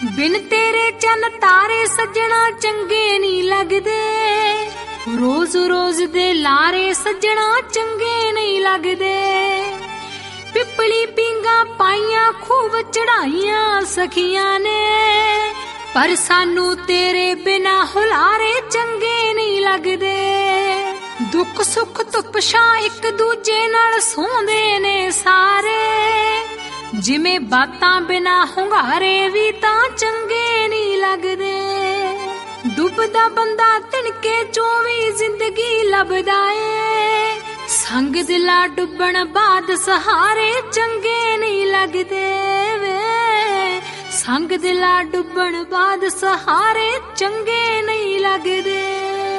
बिन तेरे चन तारे सज्जणा चंगे नी लगदे, रोज रोज दे लारे सज्जणा चंगे नहीं लगदे। पिपली पींगा पाइया खूब चढ़ाइया सखियां ने, पर सानू तेरे बिना हुलारे चंगे नहीं लगदे। दुख सुख तुपशा एक दूजे नाल सोंदे ने सारे, जिमें बातां बिना हुंगारे भी तां चंगे नहीं लगदे। डुबदा बंदा तिनके चों भी जिंदगी लभदा ए, संग दिला डुबण बाद सहारे चंगे नहीं लगदे वे। संग दिला डुबण बाद सहारे चंगे नहीं लगदे।